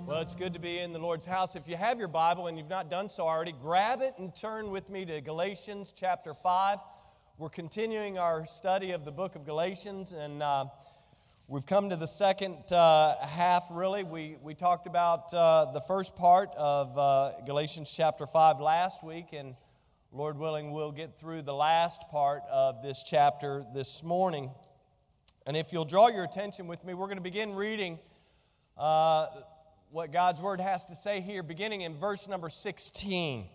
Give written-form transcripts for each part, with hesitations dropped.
Well, it's good to be in the Lord's house. If you have your Bible and you've not done so already, grab it and turn with me to Galatians chapter 5. We're continuing our study of the book of Galatians, and we've come to the second half, really. We talked about the first part of Galatians chapter 5 last week, and Lord willing, we'll get through the last part of this chapter this morning. And if you'll draw your attention with me, we're going to begin reading what God's Word has to say here, beginning in verse number 16.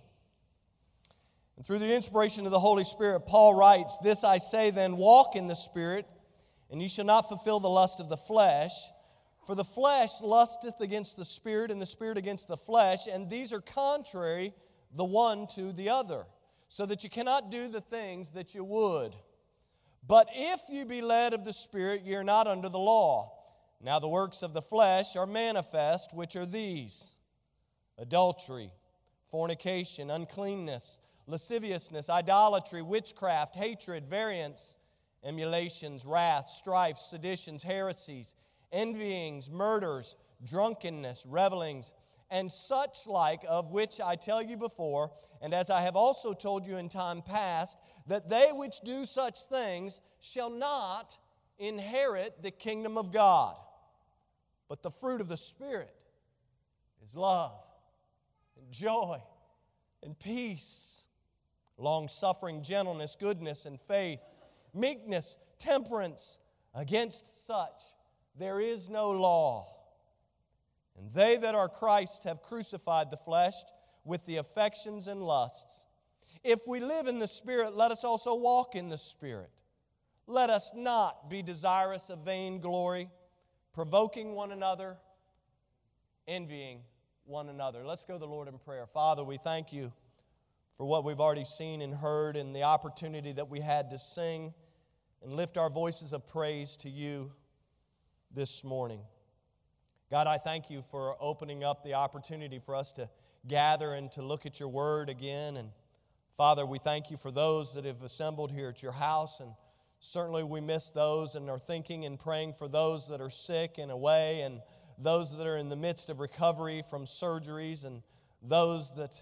And through the inspiration of the Holy Spirit, Paul writes, "This I say then, walk in the Spirit, and ye shall not fulfill the lust of the flesh. For the flesh lusteth against the Spirit, and the Spirit against the flesh, and these are contrary the one to the other, so that you cannot do the things that you would. But if you be led of the Spirit, ye are not under the law. Now the works of the flesh are manifest, which are these: adultery, fornication, uncleanness, lasciviousness, idolatry, witchcraft, hatred, variance, emulations, wrath, strife, seditions, heresies, envyings, murders, drunkenness, revelings, and such like, of which I tell you before, and as I have also told you in time past, that they which do such things shall not inherit the kingdom of God. But the fruit of the Spirit is love and joy and peace, long-suffering, gentleness, goodness, and faith, meekness, temperance. Against such there is no law. And they that are Christ have crucified the flesh with the affections and lusts. If we live in the Spirit, let us also walk in the Spirit. Let us not be desirous of vain glory, provoking one another, envying one another." Let's go to the Lord in prayer. Father, we thank you for what we've already seen and heard, and the opportunity that we had to sing and lift our voices of praise to you this morning. God, I thank you for opening up the opportunity for us to gather and to look at your word again. And Father, we thank you for those that have assembled here at your house, and certainly we miss those and are thinking and praying for those that are sick and away, and those that are in the midst of recovery from surgeries, and those that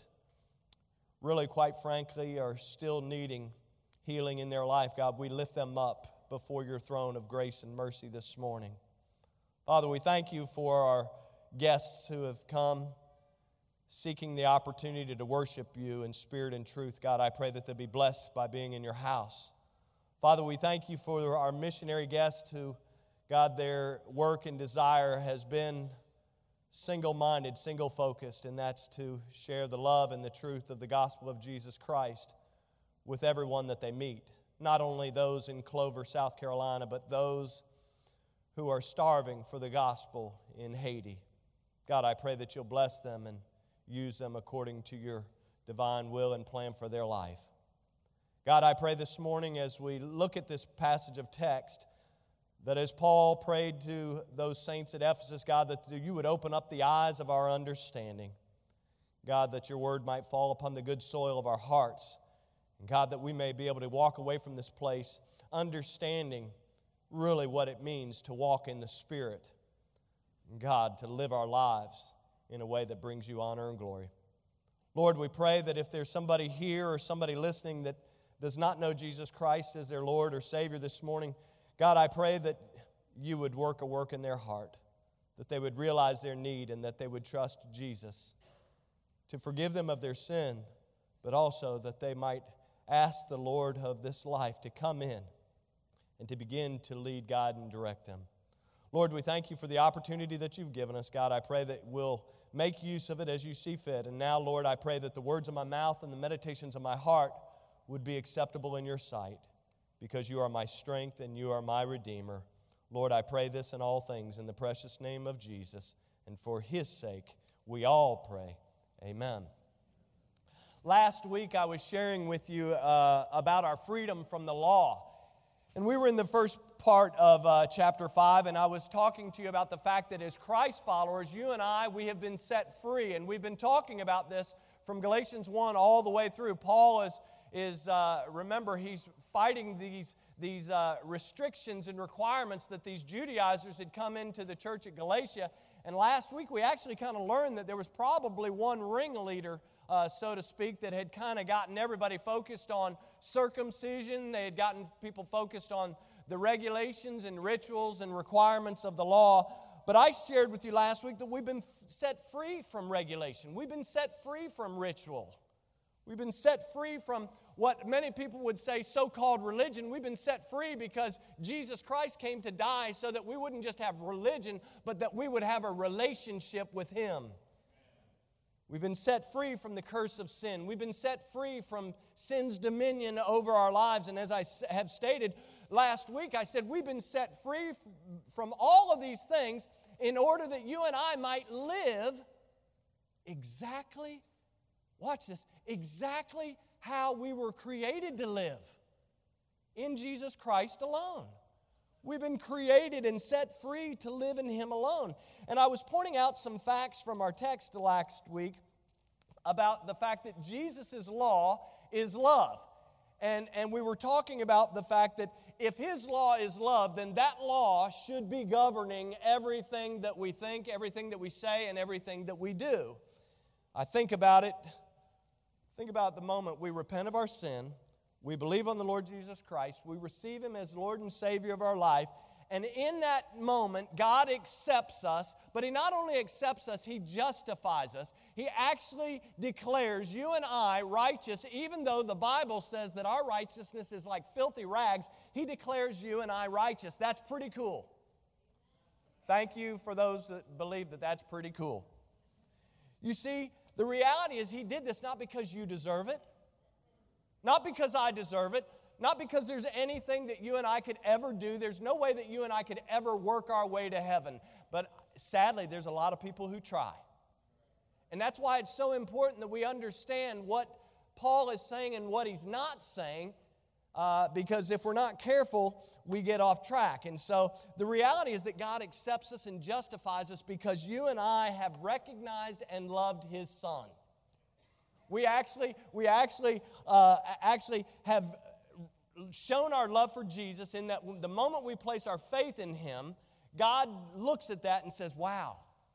really, quite frankly, are still needing healing in their life. God, we lift them up before your throne of grace and mercy this morning. Father, we thank you for our guests who have come seeking the opportunity to worship you in spirit and truth. God, I pray that they'll be blessed by being in your house. Father, we thank you for our missionary guests who, God, their work and desire has been single-minded, single-focused, and that's to share the love and the truth of the gospel of Jesus Christ with everyone that they meet. Not only those in Clover, South Carolina, but those who are starving for the gospel in Haiti. God, I pray that you'll bless them and use them according to your divine will and plan for their life. God, I pray this morning as we look at this passage of text, that as Paul prayed to those saints at Ephesus, God, that you would open up the eyes of our understanding. God, that your word might fall upon the good soil of our hearts. And God, that we may be able to walk away from this place understanding really what it means to walk in the Spirit. And God, to live our lives in a way that brings you honor and glory. Lord, we pray that if there's somebody here or somebody listening that does not know Jesus Christ as their Lord or Savior this morning, God, I pray that you would work a work in their heart, that they would realize their need and that they would trust Jesus to forgive them of their sin, but also that they might ask the Lord of this life to come in and to begin to lead, guide, and direct them. Lord, we thank you for the opportunity that you've given us. God, I pray that we'll make use of it as you see fit. And now, Lord, I pray that the words of my mouth and the meditations of my heart would be acceptable in your sight, because you are my strength and you are my Redeemer. Lord, I pray this in all things in the precious name of Jesus, and for his sake we all pray. Amen. Last week I was sharing with you about our freedom from the law. And we were in the first part of chapter 5, and I was talking to you about the fact that as Christ followers, you and I, we have been set free. And we've been talking about this from Galatians 1 all the way through. Paul remember, he's fighting these restrictions and requirements that these Judaizers had come into the church at Galatia. And last week we actually kind of learned that there was probably one ringleader, so to speak, that had kind of gotten everybody focused on circumcision. They had gotten people focused on the regulations and rituals and requirements of the law. But I shared with you last week that we've been set free from regulation. We've been set free from ritual. We've been set free from what many people would say so-called religion. We've been set free because Jesus Christ came to die so that we wouldn't just have religion, but that we would have a relationship with Him. We've been set free from the curse of sin. We've been set free from sin's dominion over our lives. And as I have stated last week, I said we've been set free from all of these things in order that you and I might live exactly, watch this, exactly how we were created to live, in Jesus Christ alone. We've been created and set free to live in Him alone. And I was pointing out some facts from our text last week about the fact that Jesus' law is love. And we were talking about the fact that if His law is love, then that law should be governing everything that we think, everything that we say, and everything that we do. I think about it. Think about the moment we repent of our sin, we believe on the Lord Jesus Christ, we receive Him as Lord and Savior of our life, and in that moment, God accepts us, but He not only accepts us, He justifies us. He actually declares you and I righteous, even though the Bible says that our righteousness is like filthy rags. He declares you and I righteous. That's pretty cool. Thank you for those that believe that that's pretty cool. You see, the reality is He did this not because you deserve it, not because I deserve it, not because there's anything that you and I could ever do. There's no way that you and I could ever work our way to heaven. But sadly, there's a lot of people who try. And that's why it's so important that we understand what Paul is saying and what he's not saying, because if we're not careful, we get off track. And so the reality is that God accepts us and justifies us because you and I have recognized and loved His Son. We actually have shown our love for Jesus in that the moment we place our faith in Him, God looks at that and says, wow,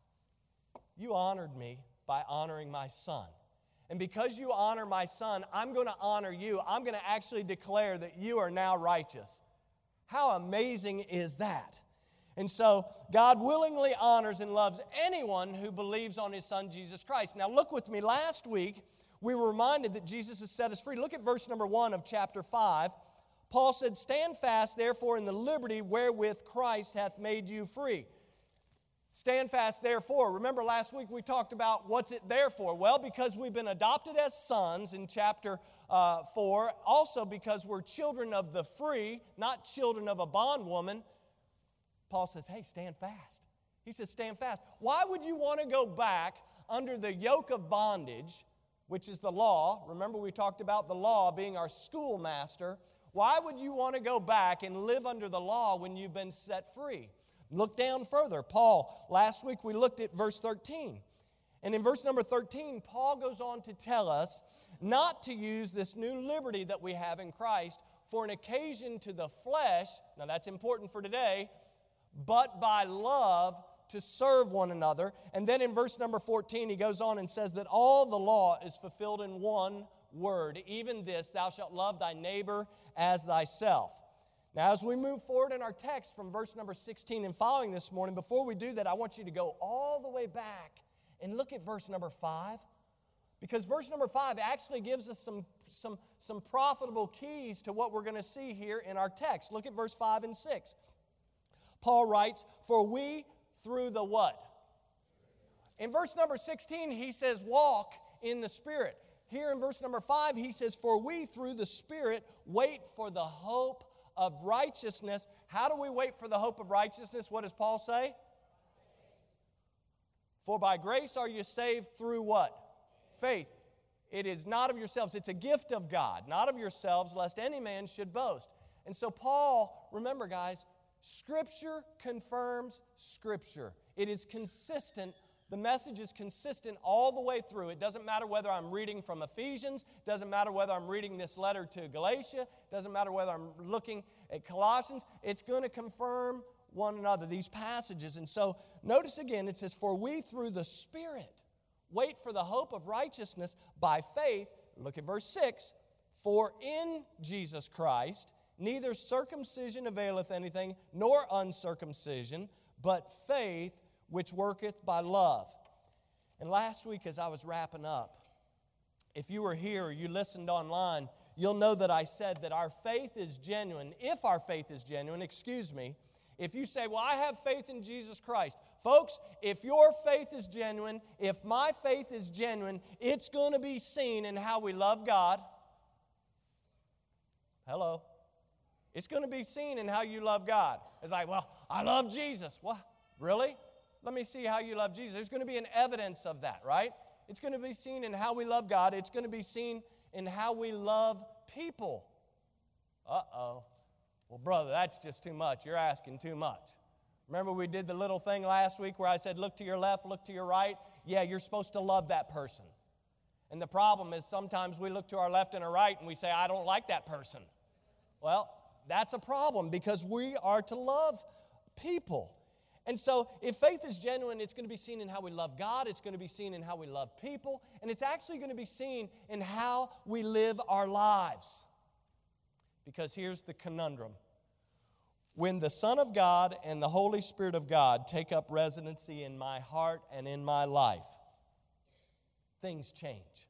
you honored me by honoring my Son. And because you honor my Son, I'm going to honor you. I'm going to actually declare that you are now righteous. How amazing is that? And so God willingly honors and loves anyone who believes on His Son, Jesus Christ. Now look with me. Last week, we were reminded that Jesus has set us free. Look at verse number 1 of chapter 5. Paul said, "Stand fast, therefore, in the liberty wherewith Christ hath made you free." Stand fast, therefore. Remember last week we talked about what's it there for? Well, because we've been adopted as sons in chapter 4. Also because we're children of the free, not children of a bondwoman. Paul says, hey, stand fast. He says, stand fast. Why would you want to go back under the yoke of bondage, which is the law? Remember we talked about the law being our schoolmaster. Why would you want to go back and live under the law when you've been set free? Look down further. Paul, last week we looked at verse 13. And in verse number 13, Paul goes on to tell us not to use this new liberty that we have in Christ for an occasion to the flesh. Now that's important for today. But by love to serve one another. And then in verse number 14, he goes on and says that all the law is fulfilled in one word. Even this, thou shalt love thy neighbor as thyself. Now, as we move forward in our text from verse number 16 and following this morning, before we do that, I want you to go all the way back and look at verse number 5. Because verse number 5 actually gives us some profitable keys to what we're going to see here in our text. Look at verse 5 and 6. Paul writes, "For we through the" what? In verse number 16, he says, "Walk in the Spirit." Here in verse number 5, he says, "For we through the Spirit wait for the hope of righteousness." How do we wait for the hope of righteousness? What does Paul say? "For by grace are you saved through" what? Faith. It is not of yourselves. It's a gift of God, not of yourselves, lest any man should boast. And so Paul, remember guys, Scripture confirms Scripture. It is consistent. The message is consistent all the way through. It doesn't matter whether I'm reading from Ephesians. It doesn't matter whether I'm reading this letter to Galatia. It doesn't matter whether I'm looking at Colossians. It's going to confirm one another, these passages. And so notice again, it says, for we through the Spirit wait for the hope of righteousness by faith. Look at verse 6. For in Jesus Christ neither circumcision availeth anything, nor uncircumcision, but faith which worketh by love. And last week as I was wrapping up, if you were here or you listened online, you'll know that I said that our faith is genuine. If our faith is genuine, if you say, well, I have faith in Jesus Christ. Folks, if your faith is genuine, if my faith is genuine, it's going to be seen in how we love God. Hello. It's going to be seen in how you love God. It's like, well, I love Jesus. What? Really? Let me see how you love Jesus. There's going to be an evidence of that, right? It's going to be seen in how we love God. It's going to be seen in how we love people. Uh-oh. Well, brother, that's just too much. You're asking too much. Remember we did the little thing last week where I said, look to your left, look to your right? Yeah, you're supposed to love that person. And the problem is sometimes we look to our left and our right and we say, I don't like that person. Well, that's a problem because we are to love people. And so if faith is genuine, it's going to be seen in how we love God, it's going to be seen in how we love people, and it's actually going to be seen in how we live our lives. Because here's the conundrum. When the Son of God and the Holy Spirit of God take up residency in my heart and in my life, things change.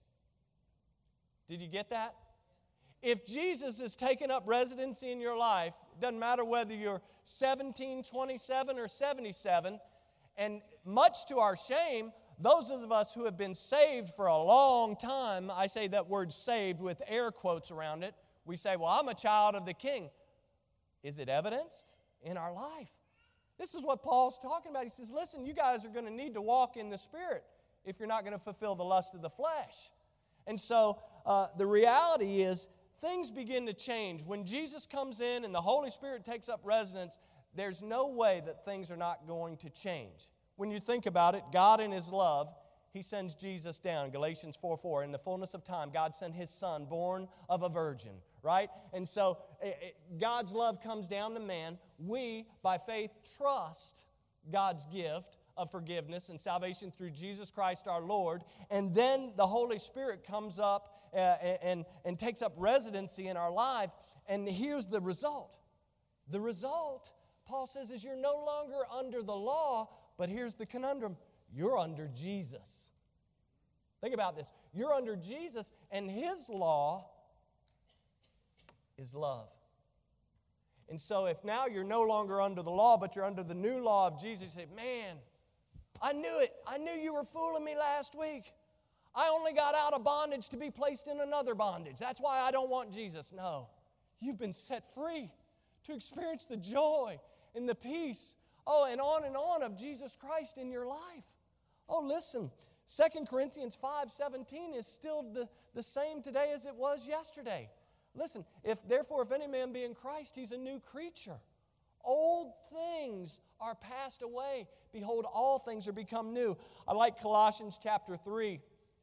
Did you get that? If Jesus is taking up residency in your life, it doesn't matter whether you're 17, 27, or 77, and much to our shame, those of us who have been saved for a long time, I say that word saved with air quotes around it, we say, well, I'm a child of the King. Is it evidenced in our life? This is what Paul's talking about. He says, listen, you guys are going to need to walk in the Spirit if you're not going to fulfill the lust of the flesh. And so the reality is, things begin to change. When Jesus comes in and the Holy Spirit takes up residence, there's no way that things are not going to change. When you think about it, God in His love, He sends Jesus down. Galatians 4:4, in the fullness of time, God sent His Son, born of a virgin, right? And so God's love comes down to man. We, by faith, trust God's gift of forgiveness and salvation through Jesus Christ our Lord. And then the Holy Spirit comes up and takes up residency in our life. And here's the result. The result, Paul says, is you're no longer under the law, but here's the conundrum. You're under Jesus. Think about this. You're under Jesus, and His law is love. And so if now you're no longer under the law, but you're under the new law of Jesus, you say, man, I knew it. I knew you were fooling me last week. I only got out of bondage to be placed in another bondage. That's why I don't want Jesus. No, you've been set free to experience the joy and the peace, and on of Jesus Christ in your life. Oh, listen, 2 Corinthians 5:17 is still the same today as it was yesterday. Listen, if any man be in Christ, he's a new creature. Old things are passed away. Behold, all things are become new. I like Colossians chapter 3.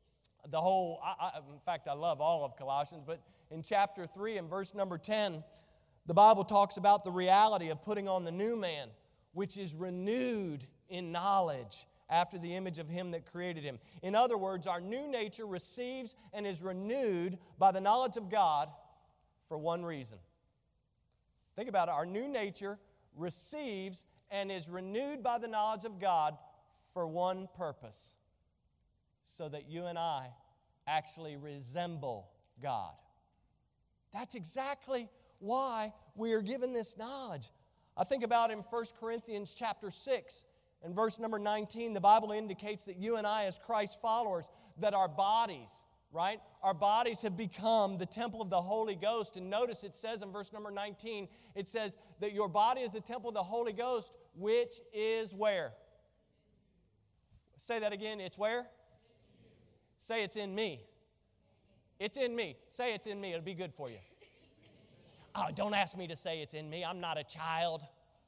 In fact, I love all of Colossians, but in chapter 3 and verse number 10, the Bible talks about the reality of putting on the new man, which is renewed in knowledge after the image of Him that created him. In other words, our new nature receives and is renewed by the knowledge of God for one reason. Think about it. Our new nature receives and is renewed by the knowledge of God for one purpose, so that you and I actually resemble God. That's exactly why we are given this knowledge. I think about in 1 Corinthians chapter 6 and verse number 19, the Bible indicates that you and I as Christ followers, that our bodies, right? Our bodies have become the temple of the Holy Ghost. And notice it says in verse number 19, it says that your body is the temple of the Holy Ghost, which is where? Say that again. It's where? Say it's in me. It's in me. Say it's in me. It'll be good for you. Oh, don't ask me to say it's in me. I'm not a child.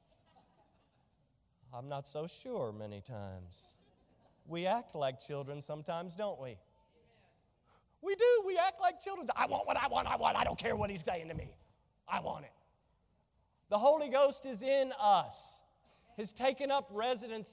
I'm not so sure many times. We act like children sometimes, don't we? We do. We act like children. I want what I want. I don't care what He's saying to me. I want it. The Holy Ghost is in us, has taken up residency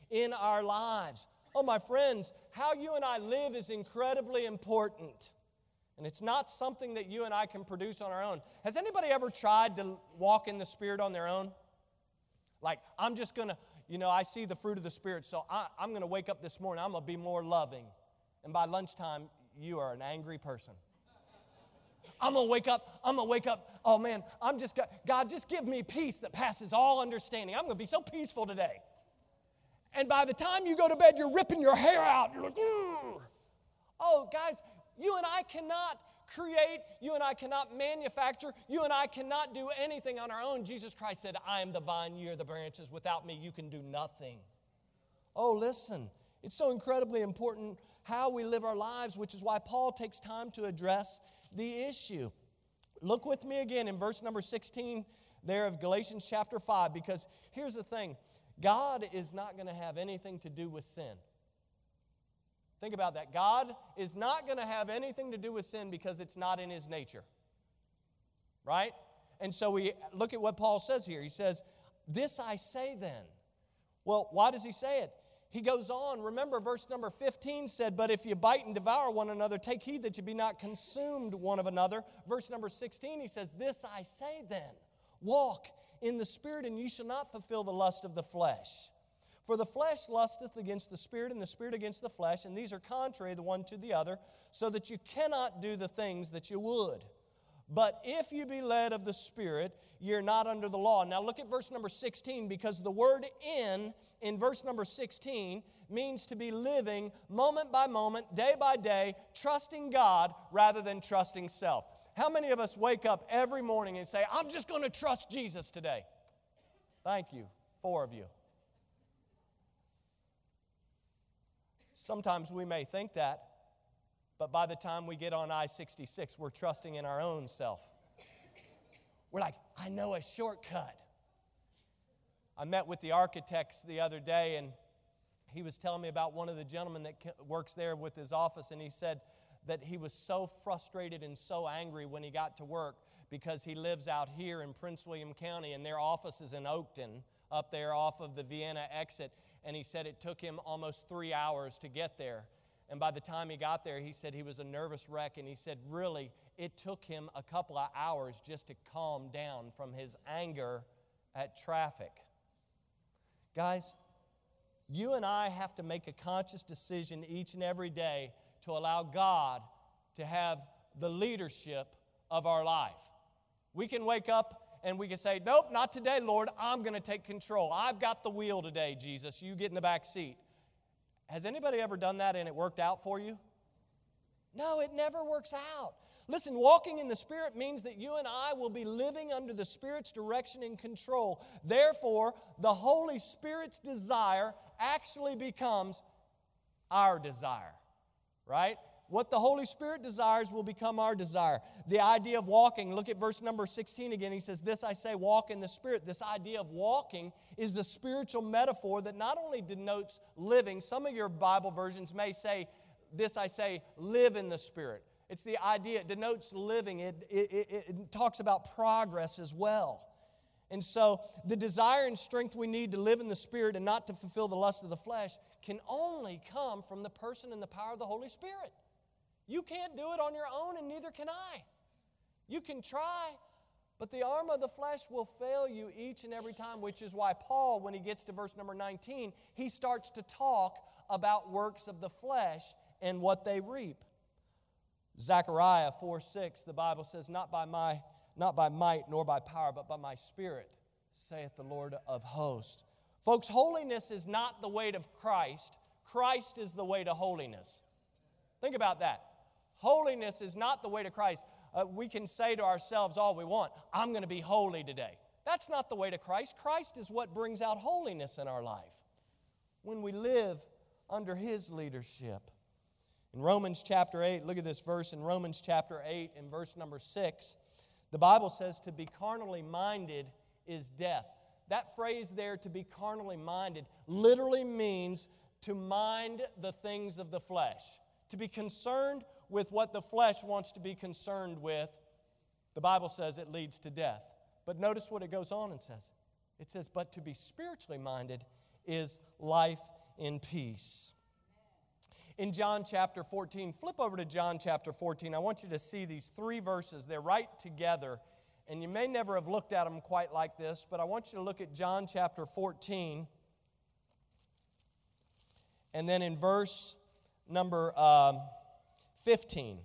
in our lives. Oh, my friends, how you and I live is incredibly important. And it's not something that you and I can produce on our own. Has anybody ever tried to walk in the Spirit on their own? Like, I'm just going to, I see the fruit of the Spirit, so I'm going to wake up this morning, I'm going to be more loving. And by lunchtime, you are an angry person. I'm going to wake up, oh man, God, just give me peace that passes all understanding. I'm going to be so peaceful today. And by the time you go to bed, you're ripping your hair out. You're like, "Ugh." Oh, guys, you and I cannot create, you and I cannot manufacture, you and I cannot do anything on our own. Jesus Christ said, I am the vine, ye are the branches. Without me, you can do nothing. Oh, listen, it's so incredibly important how we live our lives, which is why Paul takes time to address the issue. Look with me again in verse number 16 there of Galatians chapter 5, because here's the thing. God is not going to have anything to do with sin. Think about that. God is not going to have anything to do with sin because it's not in His nature. Right? And so we look at what Paul says here. He says, this I say then. Well, why does he say it? He goes on. Remember, verse number 15 said, but if you bite and devour one another, take heed that you be not consumed one of another. Verse number 16, he says, this I say then. Walk in the Spirit, and ye shall not fulfill the lust of the flesh. For the flesh lusteth against the Spirit, and the Spirit against the flesh, and these are contrary the one to the other, so that you cannot do the things that you would. But if you be led of the Spirit, you're not under the law. Now look at verse number 16, because the word in verse number 16 means to be living moment by moment, day by day, trusting God rather than trusting self. How many of us wake up every morning and say, I'm just going to trust Jesus today? Thank you, 4 of you. Sometimes we may think that, but by the time we get on I-66, we're trusting in our own self. We're like, I know a shortcut. I met with the architects the other day, and he was telling me about one of the gentlemen that works there with his office, and he said that he was so frustrated and so angry when he got to work because he lives out here in Prince William County, and their office is in Oakton, up there off of the Vienna exit, and he said it took him almost 3 hours to get there. And by the time he got there, he said he was a nervous wreck, and he said really it took him a couple of hours just to calm down from his anger at traffic. Guys, you and I have to make a conscious decision each and every day to allow God to have the leadership of our life. We can wake up and we can say, nope, not today, Lord. I'm going to take control. I've got the wheel today, Jesus. You get in the back seat. Has anybody ever done that and it worked out for you? No, it never works out. Listen, walking in the Spirit means that you and I will be living under the Spirit's direction and control. Therefore, the Holy Spirit's desire actually becomes our desire, right? What the Holy Spirit desires will become our desire. The idea of walking, look at verse number 16 again. He says, this I say, walk in the Spirit. This idea of walking is the spiritual metaphor that not only denotes living. Some of your Bible versions may say, this I say, live in the Spirit. It's the idea, it denotes living. It talks about progress as well. And so the desire and strength we need to live in the Spirit and not to fulfill the lust of the flesh can only come from the person and the power of the Holy Spirit. You can't do it on your own, and neither can I. You can try, but the arm of the flesh will fail you each and every time, which is why Paul, when he gets to verse number 19, he starts to talk about works of the flesh and what they reap. Zechariah 4:6, the Bible says, not by might nor by power, but by my Spirit, saith the Lord of hosts. Folks, holiness is not the way to Christ. Christ is the way to holiness. Think about that. Holiness is not the way to Christ. We can say to ourselves all we want, I'm going to be holy today. That's not the way to Christ. Christ is what brings out holiness in our life when we live under His leadership. In Romans chapter 8, look at this verse in Romans chapter 8 and verse number 6. The Bible says to be carnally minded is death. That phrase there, to be carnally minded, literally means to mind the things of the flesh. To be concerned with what the flesh wants to be concerned with, the Bible says it leads to death. But notice what it goes on and says. It says, but to be spiritually minded is life in peace. In John chapter 14, flip over to John chapter 14. I want you to see these three verses. They're right together, and you may never have looked at them quite like this, but I want you to look at John chapter 14, and then in verse number 15.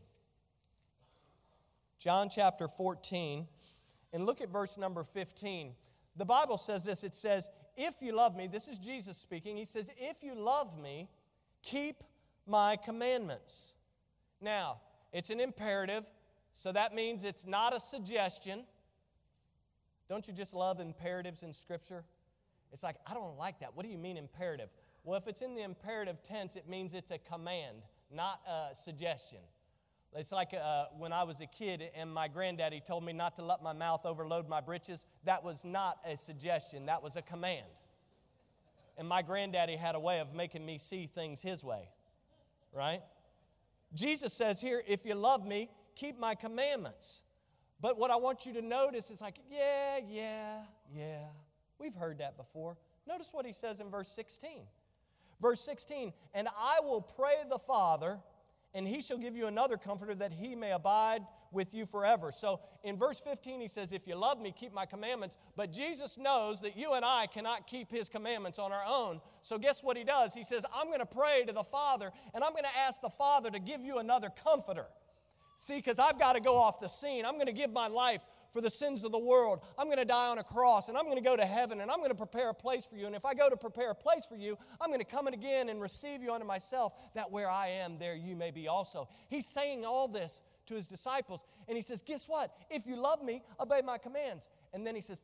John chapter 14, and look at verse number 15. The Bible says this. It says, if you love me, this is Jesus speaking. He says, if you love me, keep my commandments. Now, it's an imperative, so that means it's not a suggestion. Don't you just love imperatives in Scripture? It's like, I don't like that. What do you mean imperative? Well, if it's in the imperative tense, it means it's a command, not a suggestion. It's like when I was a kid and my granddaddy told me not to let my mouth overload my britches. That was not a suggestion. That was a command. And my granddaddy had a way of making me see things his way. Right? Jesus says here, if you love me, keep my commandments. But what I want you to notice is like, yeah. We've heard that before. Notice what he says in verse 16. Verse 16, and I will pray the Father, and he shall give you another comforter that he may abide with you forever. So in verse 15 he says, if you love me, keep my commandments. But Jesus knows that you and I cannot keep his commandments on our own. So guess what he does? He says, I'm going to pray to the Father, and I'm going to ask the Father to give you another comforter. See, because I've got to go off the scene. I'm going to give my life for the sins of the world. I'm going to die on a cross, and I'm going to go to heaven, and I'm going to prepare a place for you. And if I go to prepare a place for you, I'm going to come in again and receive you unto myself, that where I am, there you may be also. He's saying all this to his disciples, and he says, guess what? If you love me, obey my commands. And then he says,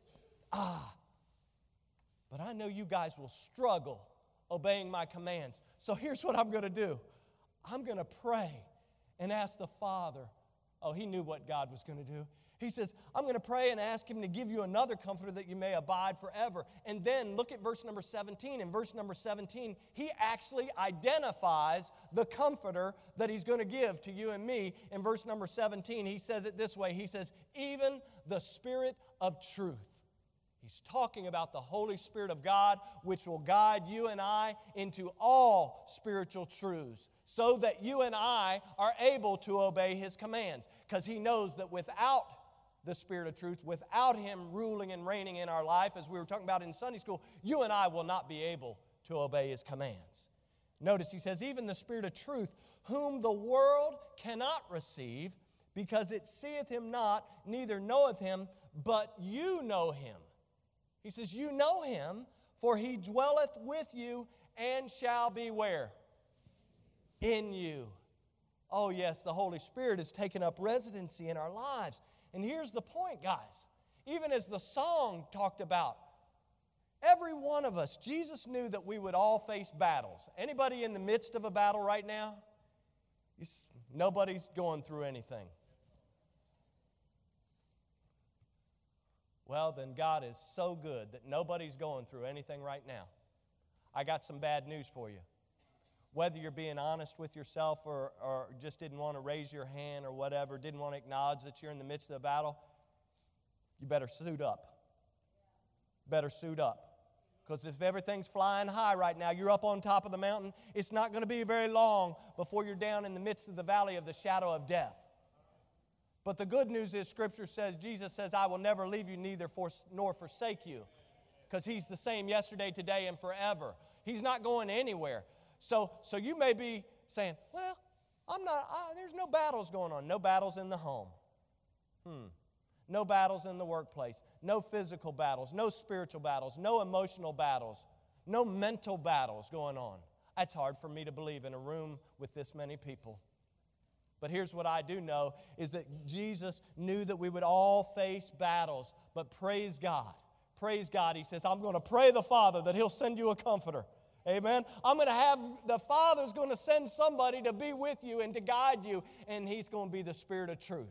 but I know you guys will struggle obeying my commands. So here's what I'm going to do. I'm going to pray and ask the Father. Oh, he knew what God was going to do. He says, I'm going to pray and ask him to give you another comforter that you may abide forever. And then look at verse number 17. In verse number 17, he actually identifies the comforter that he's going to give to you and me. In verse number 17, he says it this way. He says, even the Spirit of truth. He's talking about the Holy Spirit of God, which will guide you and I into all spiritual truths, so that you and I are able to obey his commands. Because he knows that without the Spirit of truth, without him ruling and reigning in our life, as we were talking about in Sunday school, you and I will not be able to obey his commands. Notice he says, even the Spirit of truth, whom the world cannot receive, because it seeth him not, neither knoweth him, but you know him. He says, you know him, for he dwelleth with you and shall be where? In you. Oh yes, the Holy Spirit has taken up residency in our lives. And here's the point, guys. Even as the song talked about, every one of us, Jesus knew that we would all face battles. Anybody in the midst of a battle right now? Nobody's going through anything. Well, then God is so good that nobody's going through anything right now. I got some bad news for you. Whether you're being honest with yourself or just didn't want to raise your hand or whatever, didn't want to acknowledge that you're in the midst of a battle, you better suit up. Better suit up. Because if everything's flying high right now, you're up on top of the mountain, it's not going to be very long before you're down in the midst of the valley of the shadow of death. But the good news is Scripture says, Jesus says, I will never leave you nor forsake you. Because he's the same yesterday, today, and forever. He's not going anywhere. So you may be saying, well, there's no battles going on. No battles in the home. No battles in the workplace. No physical battles. No spiritual battles. No emotional battles. No mental battles going on. That's hard for me to believe in a room with this many people. But here's what I do know, is that Jesus knew that we would all face battles. But praise God. Praise God. He says, I'm going to pray the Father that he'll send you a comforter. Amen. The Father's going to send somebody to be with you and to guide you, and he's going to be the Spirit of truth.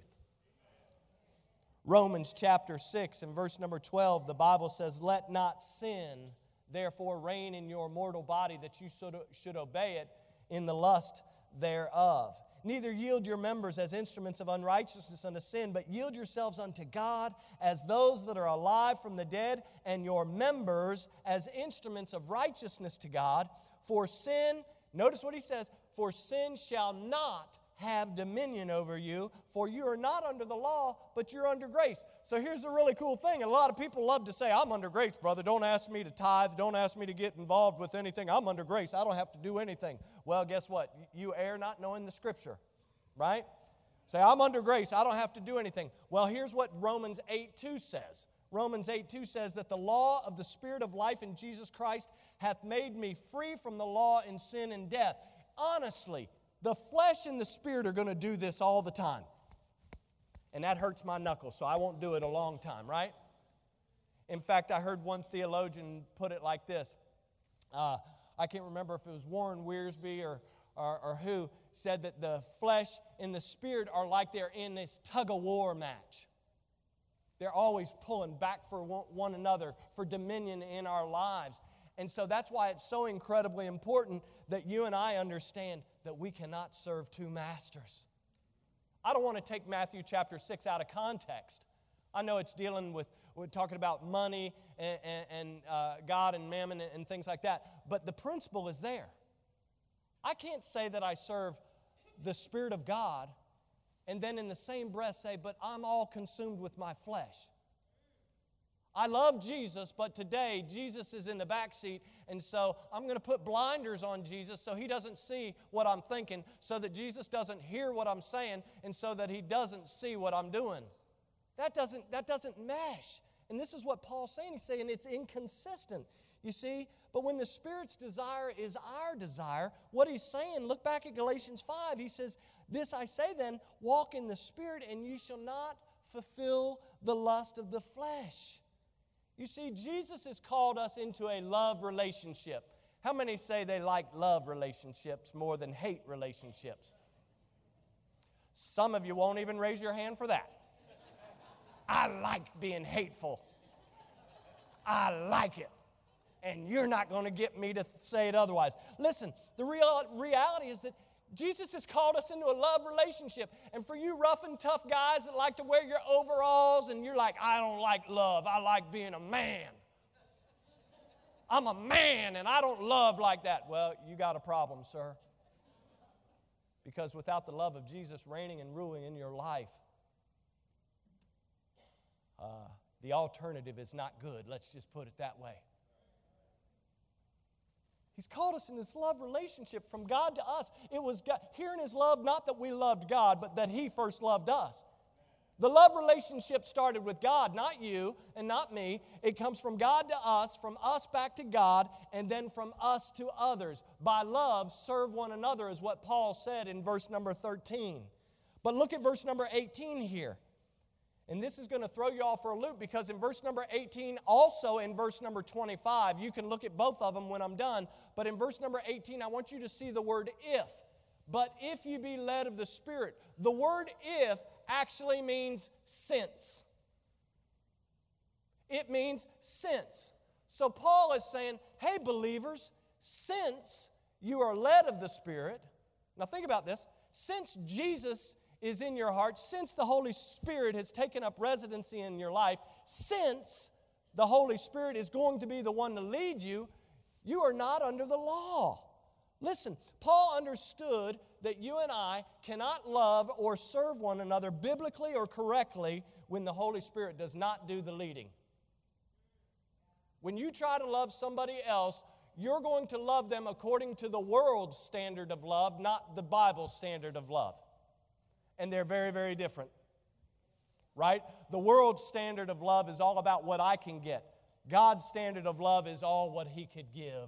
Romans chapter 6 and verse number 12, the Bible says, let not sin therefore reign in your mortal body, that you should obey it in the lust thereof. Neither yield your members as instruments of unrighteousness unto sin, but yield yourselves unto God as those that are alive from the dead, and your members as instruments of righteousness to God. For sin, notice what he says, for sin shall not have dominion over you, for you are not under the law, but you're under grace. So here's the really cool thing. A lot of people love to say, I'm under grace, brother. Don't ask me to tithe. Don't ask me to get involved with anything. I'm under grace. I don't have to do anything. Well, guess what? You err not knowing the Scripture, right? Say, I'm under grace. I don't have to do anything. Well, here's what Romans 8:2 says. Romans 8:2 says that the law of the Spirit of life in Jesus Christ hath made me free from the law in sin and death. Honestly, the flesh and the Spirit are going to do this all the time. And that hurts my knuckles, so I won't do it a long time, right? In fact, I heard one theologian put it like this. I can't remember if it was Warren Wiersbe or who said that the flesh and the Spirit are like they're in this tug-of-war match. They're always pulling back for one another for dominion in our lives. And so that's why it's so incredibly important that you and I understand that we cannot serve two masters. I don't want to take Matthew chapter 6 out of context. I know it's dealing with, we're talking about money and God and mammon and things like that, but the principle is there. I can't say that I serve the Spirit of God and then in the same breath say, but I'm all consumed with my flesh. I love Jesus, but today Jesus is in the back seat, and so I'm going to put blinders on Jesus so He doesn't see what I'm thinking, so that Jesus doesn't hear what I'm saying, and so that He doesn't see what I'm doing. That doesn't mesh. And this is what Paul's saying. He's saying it's inconsistent, you see. But when the Spirit's desire is our desire, what he's saying, look back at Galatians 5. He says, this I say then, walk in the Spirit, and you shall not fulfill the lust of the flesh. You see, Jesus has called us into a love relationship. How many say they like love relationships more than hate relationships? Some of you won't even raise your hand for that. I like being hateful. I like it. And you're not going to get me to say it otherwise. Listen, the reality is that Jesus has called us into a love relationship. And for you rough and tough guys that like to wear your overalls and you're like, I don't like love. I like being a man. I'm a man and I don't love like that. Well, you got a problem, sir. Because without the love of Jesus reigning and ruling in your life, the alternative is not good. Let's just put it that way. He's called us in this love relationship from God to us. It was God, here in His love, not that we loved God, but that He first loved us. The love relationship started with God, not you and not me. It comes from God to us, from us back to God, and then from us to others. By love, serve one another is what Paul said in verse number 13. But look at verse number 18 here. And this is going to throw you all for a loop because in verse number 18, also in verse number 25, you can look at both of them when I'm done. But in verse number 18, I want you to see the word if. But if you be led of the Spirit. The word if actually means since. It means since. So Paul is saying, hey believers, since you are led of the Spirit. Now think about this. Since Jesus is in your heart, since the Holy Spirit has taken up residency in your life, since the Holy Spirit is going to be the one to lead you, you are not under the law. Listen, Paul understood that you and I cannot love or serve one another biblically or correctly when the Holy Spirit does not do the leading. When you try to love somebody else, you're going to love them according to the world's standard of love, not the Bible's standard of love. And they're very, very different. Right? The world's standard of love is all about what I can get. God's standard of love is all what He could give.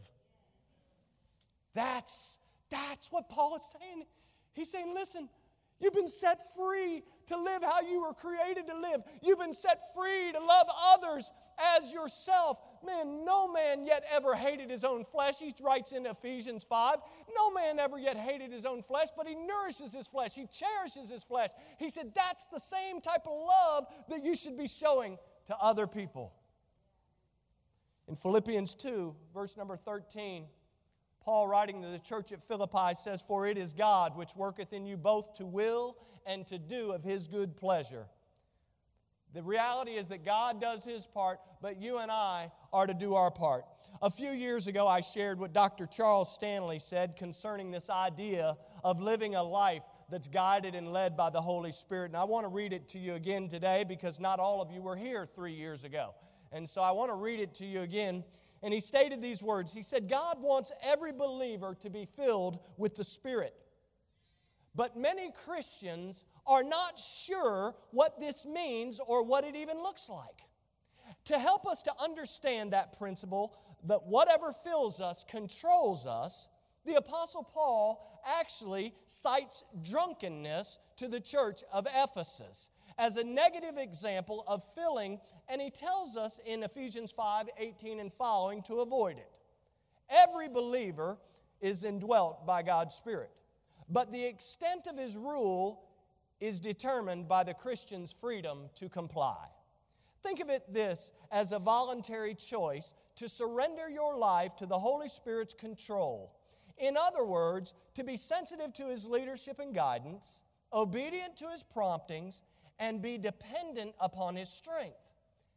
That's what Paul is saying. He's saying, listen, you've been set free to live how you were created to live. You've been set free to love others as yourself. Man, no man yet ever hated his own flesh. He writes in Ephesians 5, no man ever yet hated his own flesh, but he nourishes his flesh. He cherishes his flesh. He said that's the same type of love that you should be showing to other people. In Philippians 2, verse number 13, Paul, writing to the church at Philippi, says, for it is God which worketh in you both to will and to do of His good pleasure. The reality is that God does His part, but you and I are to do our part. A few years ago, I shared what Dr. Charles Stanley said concerning this idea of living a life that's guided and led by the Holy Spirit. And I want to read it to you again today because not all of you were here 3 years ago. And so I want to read it to you again. And he stated these words. He said, God wants every believer to be filled with the Spirit. But many Christians are not sure what this means or what it even looks like. To help us to understand that principle, that whatever fills us controls us, the Apostle Paul actually cites drunkenness to the church of Ephesus as a negative example of filling, and he tells us in Ephesians 5:18 and following to avoid it. Every believer is indwelt by God's Spirit, but the extent of His rule is determined by the Christian's freedom to comply. Think of it this as a voluntary choice to surrender your life to the Holy Spirit's control. In other words, to be sensitive to His leadership and guidance, obedient to His promptings, and be dependent upon His strength.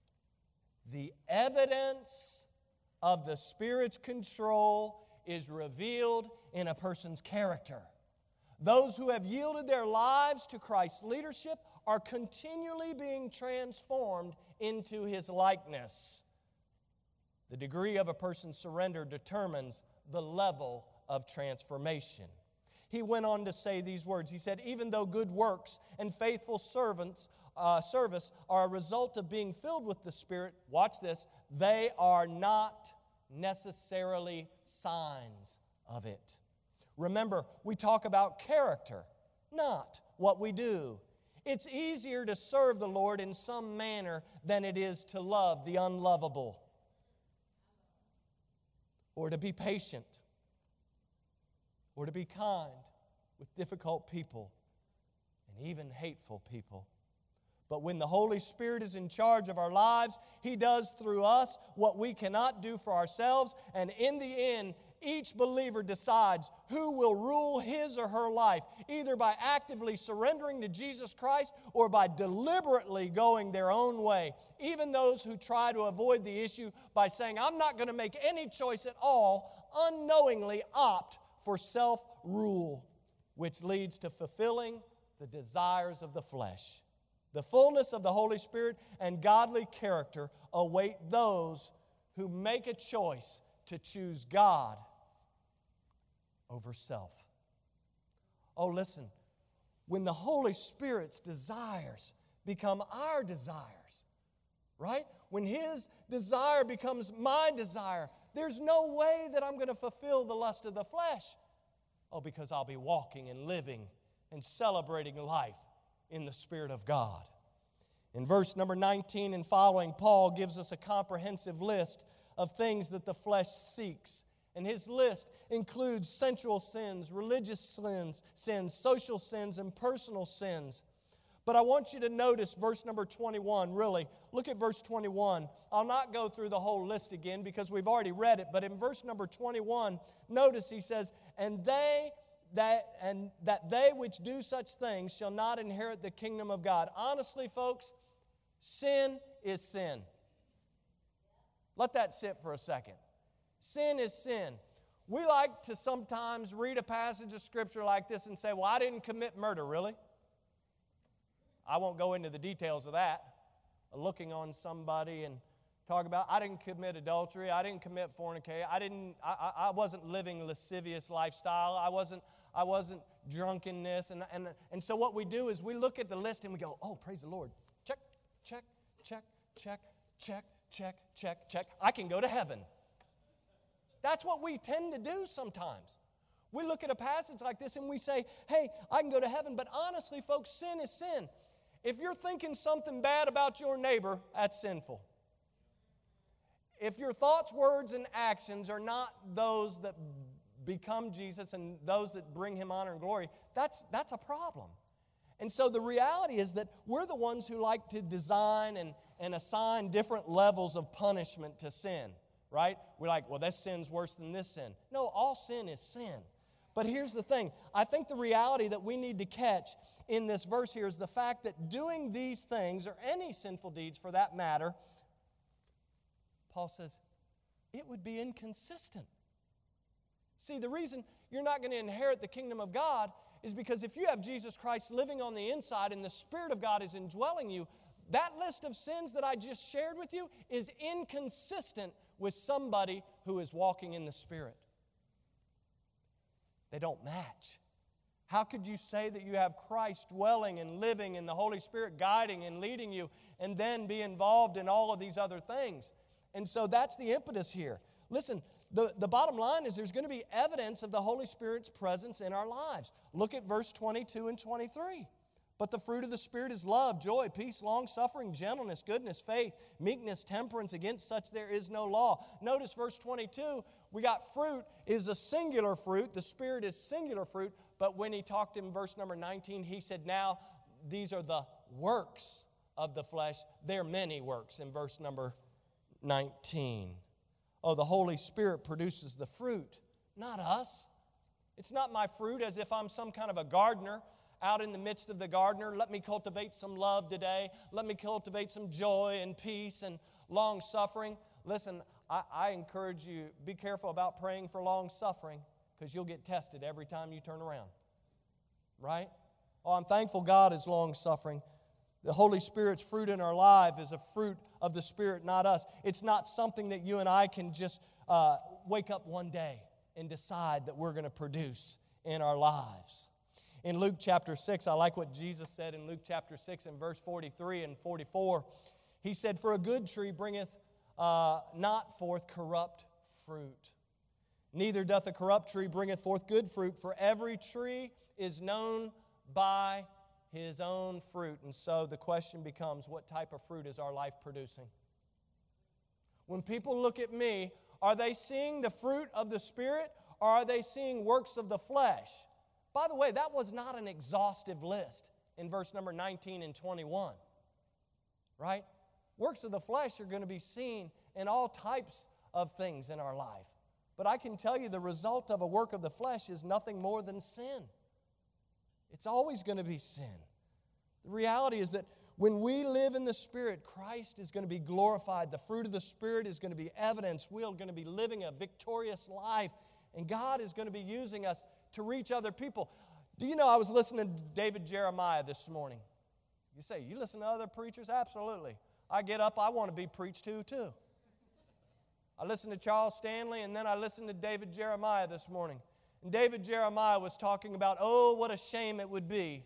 The evidence of the Spirit's control is revealed in a person's character. Those who have yielded their lives to Christ's leadership are continually being transformed into His likeness. The degree of a person's surrender determines the level of transformation. He went on to say these words. He said, even though good works and faithful service are a result of being filled with the Spirit, watch this, they are not necessarily signs of it. Remember, we talk about character, not what we do. It's easier to serve the Lord in some manner than it is to love the unlovable, or to be patient, or to be kind with difficult people and even hateful people. But when the Holy Spirit is in charge of our lives, He does through us what we cannot do for ourselves. And in the end, each believer decides who will rule his or her life, either by actively surrendering to Jesus Christ or by deliberately going their own way. Even those who try to avoid the issue by saying, I'm not going to make any choice at all, unknowingly opt for self-rule, which leads to fulfilling the desires of the flesh. The fullness of the Holy Spirit and godly character await those who make a choice to choose God over self. Oh, listen, when the Holy Spirit's desires become our desires, right? When His desire becomes my desire, there's no way that I'm going to fulfill the lust of the flesh. Oh, because I'll be walking and living and celebrating life in the Spirit of God. In verse number 19 and following, Paul gives us a comprehensive list of things that the flesh seeks. And his list includes sensual sins, religious sins, social sins, and personal sins. But I want you to notice verse number 21, really. Look at verse 21. I'll not go through the whole list again because we've already read it. But in verse number 21, notice he says, that they which do such things shall not inherit the kingdom of God. Honestly, folks, sin is sin. Let that sit for a second. Sin is sin. We like to sometimes read a passage of Scripture like this and say, well, I didn't commit murder, really. I won't go into the details of that. Looking on somebody and talk about, I didn't commit adultery, I didn't commit fornication, I wasn't living a lascivious lifestyle, I wasn't drunkenness. And so what we do is we look at the list and we go, oh, praise the Lord. Check, check, check, check, check, check, check, check. I can go to heaven. That's what we tend to do sometimes. We look at a passage like this and we say, hey, I can go to heaven. But honestly, folks, sin is sin. If you're thinking something bad about your neighbor, that's sinful. If your thoughts, words, and actions are not those that become Jesus and those that bring Him honor and glory, that's a problem. And so the reality is that we're the ones who like to design and assign different levels of punishment to sin, right? We're like, well, this sin's worse than this sin. No, all sin is sin. But here's the thing. I think the reality that we need to catch in this verse here is the fact that doing these things, or any sinful deeds for that matter, Paul says, it would be inconsistent. See, the reason you're not going to inherit the kingdom of God is because if you have Jesus Christ living on the inside and the Spirit of God is indwelling you, that list of sins that I just shared with you is inconsistent with somebody who is walking in the Spirit. They don't match. How could you say that you have Christ dwelling and living and the Holy Spirit guiding and leading you and then be involved in all of these other things? And so that's the impetus here. Listen, the bottom line is there's going to be evidence of the Holy Spirit's presence in our lives. Look at verse 22 and 23. But the fruit of the Spirit is love, joy, peace, long-suffering, gentleness, goodness, faith, meekness, temperance. Against such there is no law. Notice verse 22, we got fruit is a singular fruit. The Spirit is singular fruit. But when he talked in verse number 19, he said, now these are the works of the flesh. There are many works in verse number 19. Oh, the Holy Spirit produces the fruit, not us. It's not my fruit as if I'm some kind of a gardener out in the midst of the gardener. Let me cultivate some love today. Let me cultivate some joy and peace and long-suffering. Listen, I encourage you, be careful about praying for long-suffering because you'll get tested every time you turn around. Right? Oh, I'm thankful God is long-suffering. The Holy Spirit's fruit in our life is a fruit of the Spirit, not us. It's not something that you and I can just wake up one day and decide that we're going to produce in our lives. In Luke chapter 6, I like what Jesus said in Luke chapter 6 and verse 43 and 44. He said, for a good tree bringeth not forth corrupt fruit. Neither doth a corrupt tree bringeth forth good fruit, for every tree is known by his own fruit. And so the question becomes, what type of fruit is our life producing? When people look at me, are they seeing the fruit of the Spirit, or are they seeing works of the flesh? By the way, that was not an exhaustive list in verse number 19 and 21. Right? Works of the flesh are going to be seen in all types of things in our life. But I can tell you the result of a work of the flesh is nothing more than sin. It's always going to be sin. The reality is that when we live in the Spirit, Christ is going to be glorified. The fruit of the Spirit is going to be evidence. We're going to be living a victorious life. And God is going to be using us to reach other people. Do you know, I was listening to David Jeremiah this morning. You say, you listen to other preachers? Absolutely. I get up, I want to be preached to too. I listened to Charles Stanley, and then I listened to David Jeremiah this morning. And David Jeremiah was talking about, oh, what a shame it would be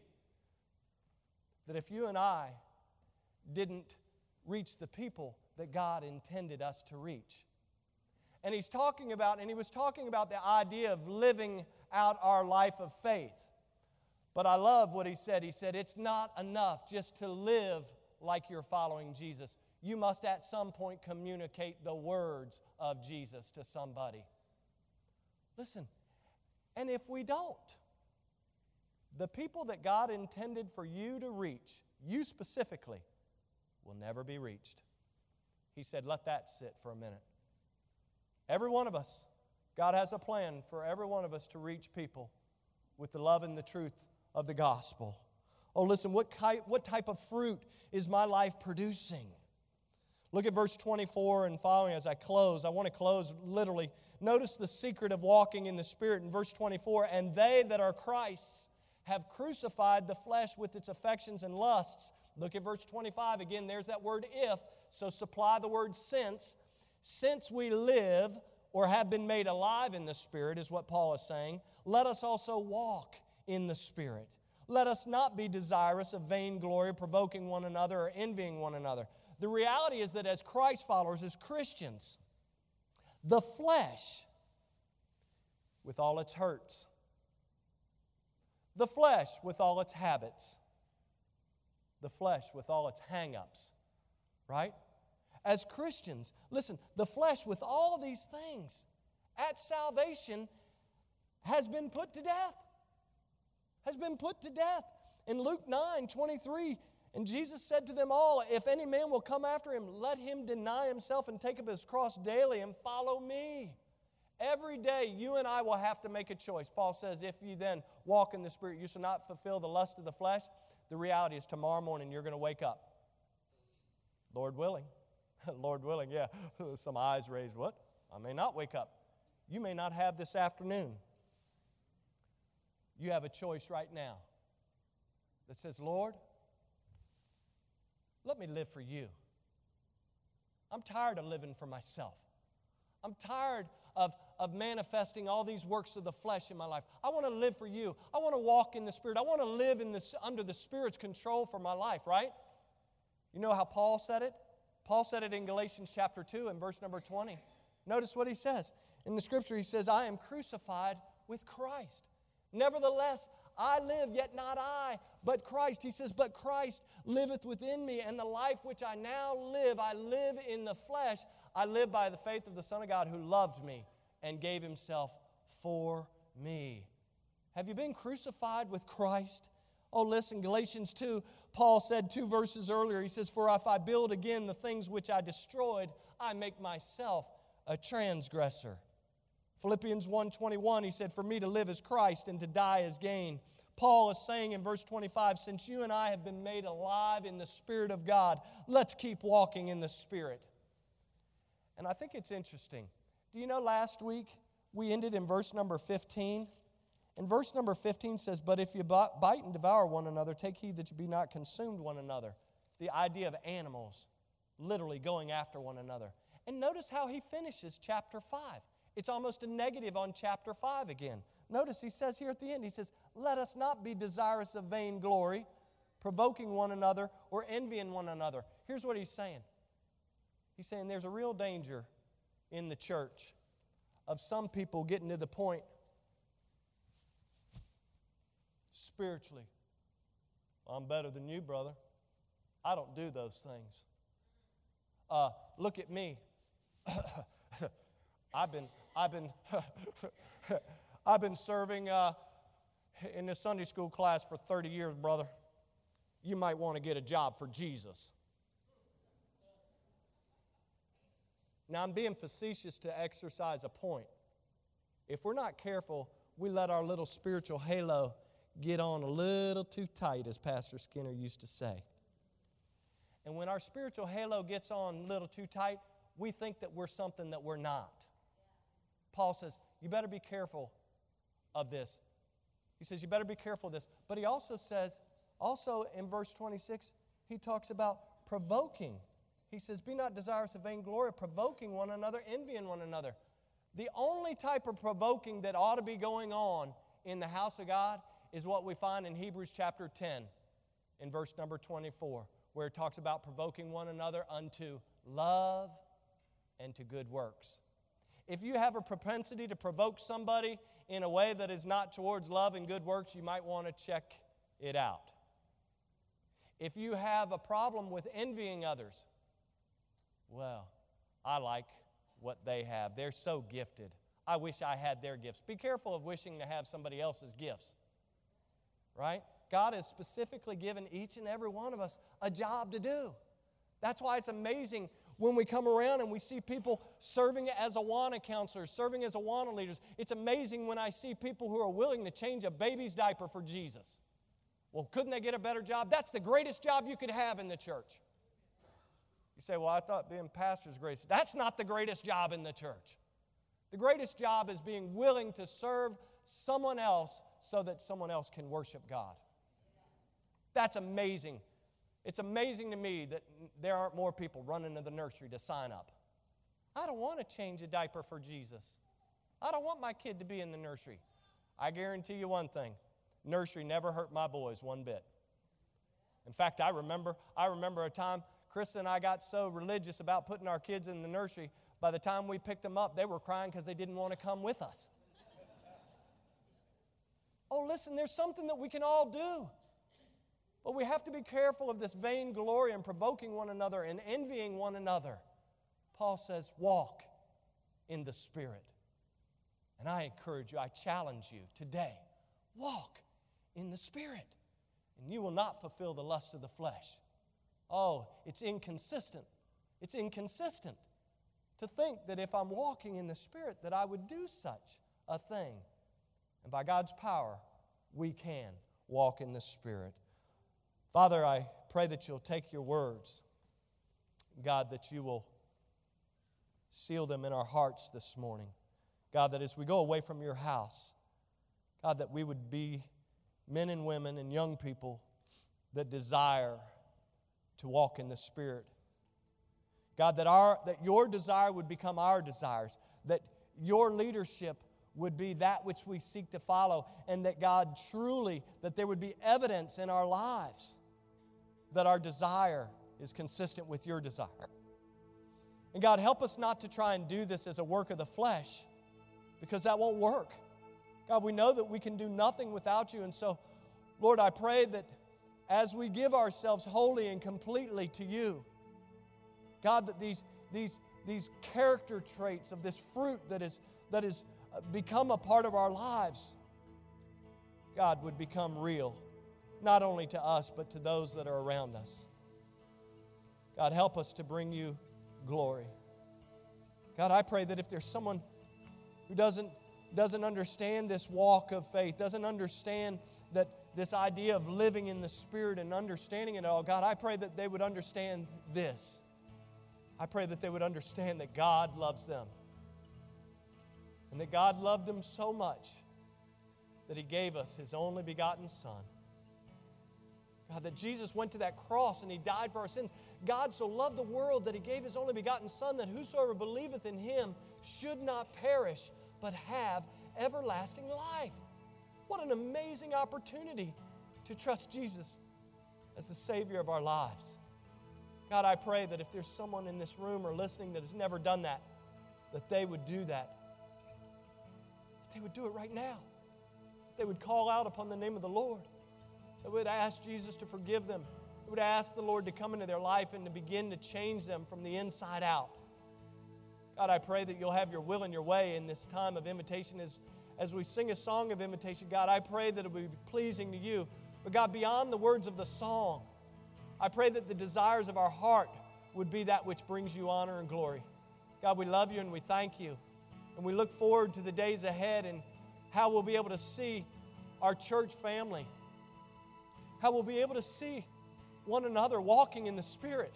that if you and I didn't reach the people that God intended us to reach. And he was talking about the idea of living out our life of faith. But I love what he said. He said, it's not enough just to live like you're following Jesus. You must at some point communicate the words of Jesus to somebody. Listen, and if we don't, the people that God intended for you to reach, you specifically, will never be reached. He said, let that sit for a minute. Every one of us, God has a plan for every one of us to reach people with the love and the truth of the gospel. Oh, listen, what type of fruit is my life producing? Look at verse 24 and following as I close. I want to close literally. Notice the secret of walking in the Spirit in verse 24. And they that are Christ's have crucified the flesh with its affections and lusts. Look at verse 25. Again, there's that word if. So supply the word since. Since we live or have been made alive in the Spirit, is what Paul is saying, let us also walk in the Spirit. Let us not be desirous of vainglory, provoking one another, or envying one another. The reality is that as Christ followers, as Christians, the flesh, with all its hurts, the flesh with all its habits, the flesh with all its hang-ups, right? As Christians, listen, the flesh with all these things at salvation has been put to death. Has been put to death. In Luke 9:23, and Jesus said to them all, if any man will come after him, let him deny himself and take up his cross daily and follow me. Every day you and I will have to make a choice. Paul says, if you then walk in the Spirit, you shall not fulfill the lust of the flesh. The reality is tomorrow morning you're going to wake up. Lord willing. Lord willing, yeah. Some eyes raised. What? I may not wake up. You may not have this afternoon. You have a choice right now that says, Lord, let me live for you. I'm tired of living for myself. I'm tired of manifesting all these works of the flesh in my life. I want to live for you. I want to walk in the Spirit. I want to live under the Spirit's control for my life, right? You know how Paul said it? Paul said it in Galatians chapter 2 and verse number 20. Notice what he says. In the Scripture, he says, I am crucified with Christ. Nevertheless, I live, yet not I, but Christ. He says, but Christ liveth within me, and the life which I now live, I live in the flesh. I live by the faith of the Son of God who loved me and gave Himself for me. Have you been crucified with Christ? Oh, listen, Galatians 2, Paul said 2 verses earlier, he says, for if I build again the things which I destroyed, I make myself a transgressor. Philippians 1:21, he said, for me to live is Christ and to die is gain. Paul is saying in verse 25, since you and I have been made alive in the Spirit of God, let's keep walking in the Spirit. And I think it's interesting. Do you know last week we ended in verse number 15? And verse number 15 says, but if you bite and devour one another, take heed that you be not consumed one another. The idea of animals literally going after one another. And notice how he finishes chapter 5. It's almost a negative on chapter 5 again. Notice he says here at the end, he says, let us not be desirous of vainglory, provoking one another, or envying one another. Here's what he's saying. He's saying there's a real danger in the church of some people getting to the point spiritually. I'm better than you, brother. I don't do those things. Look at me. I've been serving in this Sunday school class for 30 years, brother. You might want to get a job for Jesus. Now, I'm being facetious to exercise a point. If we're not careful, we let our little spiritual halo get on a little too tight, as Pastor Skinner used to say. And when our spiritual halo gets on a little too tight, we think that we're something that we're not. Paul says, you better be careful of this. He says, you better be careful of this. But he also says, also in verse 26, he talks about provoking. He says, be not desirous of vainglory, provoking one another, envying one another. The only type of provoking that ought to be going on in the house of God is what we find in Hebrews chapter 10 in verse number 24, where it talks about provoking one another unto love and to good works. If you have a propensity to provoke somebody in a way that is not towards love and good works, you might want to check it out. If you have a problem with envying others, well, I like what they have. They're so gifted. I wish I had their gifts. Be careful of wishing to have somebody else's gifts. Right? God has specifically given each and every one of us a job to do. That's why it's amazing when we come around and we see people serving as Awana counselors, serving as Awana leaders. It's amazing when I see people who are willing to change a baby's diaper for Jesus. Well, couldn't they get a better job? That's the greatest job you could have in the church. You say, well, I thought being pastor is great. That's not the greatest job in the church. The greatest job is being willing to serve someone else so that someone else can worship God. That's amazing. It's amazing to me that there aren't more people running to the nursery to sign up. I don't want to change a diaper for Jesus. I don't want my kid to be in the nursery. I guarantee you one thing. Nursery never hurt my boys one bit. In fact, I remember a time Krista and I got so religious about putting our kids in the nursery, by the time we picked them up, they were crying because they didn't want to come with us. Oh, listen, there's something that we can all do. But we have to be careful of this vainglory and provoking one another and envying one another. Paul says, walk in the Spirit. And I encourage you, I challenge you today, walk in the Spirit, and you will not fulfill the lust of the flesh. Oh, it's inconsistent. It's inconsistent. to think that if I'm walking in the Spirit that I would do such a thing. And by God's power, we can walk in the Spirit. Father, I pray that you'll take your words, God, that you will seal them in our hearts this morning. God, that as we go away from your house, God, that we would be men and women and young people that desire to walk in the Spirit. God, that your desire would become our desires, that your leadership would be that which we seek to follow, and that, God, truly, that there would be evidence in our lives that our desire is consistent with your desire. And God, help us not to try and do this as a work of the flesh, because that won't work. God, we know that we can do nothing without you, and so, Lord, I pray that as we give ourselves wholly and completely to you, God, that these character traits of this fruit that is become a part of our lives, God, would become real, not only to us, but to those that are around us. God, help us to bring you glory. God, I pray that if there's someone who doesn't understand this walk of faith, doesn't understand that this idea of living in the Spirit and understanding it all, God, I pray that they would understand this. I pray that they would understand that God loves them. And that God loved them so much that He gave us His only begotten Son. God, that Jesus went to that cross and He died for our sins. God so loved the world that He gave His only begotten Son, that whosoever believeth in Him should not perish, but have everlasting life. What an amazing opportunity to trust Jesus as the Savior of our lives. God, I pray that if there's someone in this room or listening that has never done that they would do that. They would do it right now. They would call out upon the name of the Lord. They would ask Jesus to forgive them. They would ask the Lord to come into their life and to begin to change them from the inside out. God, I pray that you'll have your will and your way in this time of invitation. As we sing a song of invitation, God, I pray that it will be pleasing to you. But God, beyond the words of the song, I pray that the desires of our heart would be that which brings you honor and glory. God, we love you and we thank you. And we look forward to the days ahead and how we'll be able to see our church family, how we'll be able to see one another walking in the Spirit.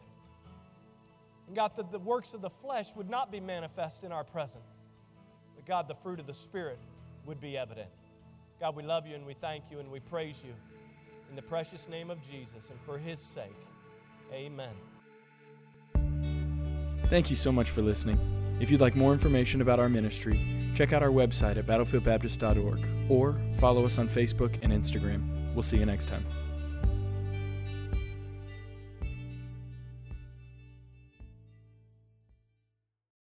And God, that the works of the flesh would not be manifest in our present, but God, the fruit of the Spirit would be evident. God, we love you and we thank you and we praise you in the precious name of Jesus and for His sake. Amen. Thank you so much for listening. If you'd like more information about our ministry, check out our website at battlefieldbaptist.org or follow us on Facebook and Instagram. We'll see you next time.